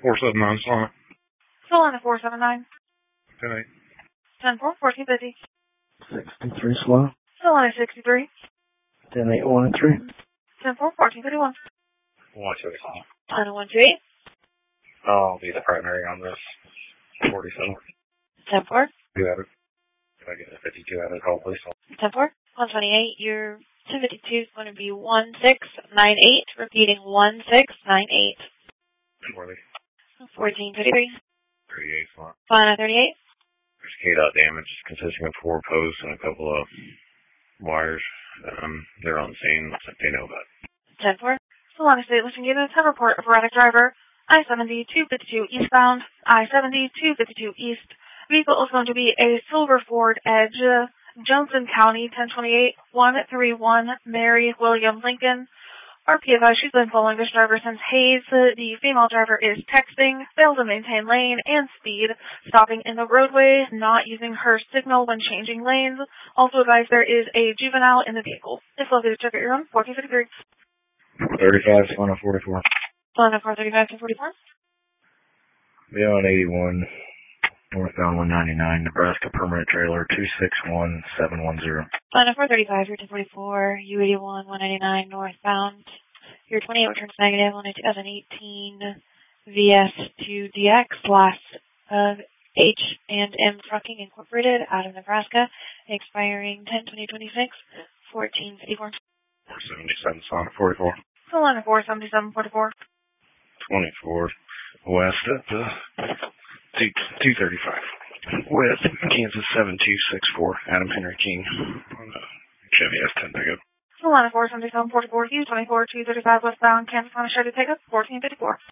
479 Solana. Solana 479. 10-8. 10-4, 1450. 63 Solana. Solana 63. 10-8, 1 and 3. 10-4, 1451. 128 Solana. Solana 128. I'll be the primary on this. 47. 10-4. 2 added. If I get a 52 added, call please. 10-4. 128. Your 252 is going to be 1698. Repeating 1698. 40. 1453. 38 Solana. Solana 38. There's K-dot damage consisting of 4 posts and a couple of wires. They're on the scene. They know about it. 10-4. Solana State Listing Units have report of erratic driver. I-70 252 eastbound. I-70 252 east. Vehicle is going to be a Silver Ford Edge. Johnson County 1028 131 Mary William Lincoln. RPFI, she's been following this driver since Hayes. The female driver is texting, failed to maintain lane and speed, stopping in the roadway, not using her signal when changing lanes. Also advised there is a juvenile in the vehicle. If located, check out your own. 1453. 35 Solana 44. Solana 435 to 44. Beyond 81. Northbound 199, Nebraska permanent trailer 261710. Solana 435, your 1044, U81, 199, northbound. Your 28 returns negative on a 2018 VS2DX, class of H&M Trucking Incorporated out of Nebraska, expiring 10/2026, 1454. 477 Solana 44. Solana 477, 44. 24 west at the 235. West, Kansas 7264, Adam Henry King on a Chevy S10 pickup. Solana 477, 44, U24, 235 westbound, Kansas on a Chevy pickup, 1454.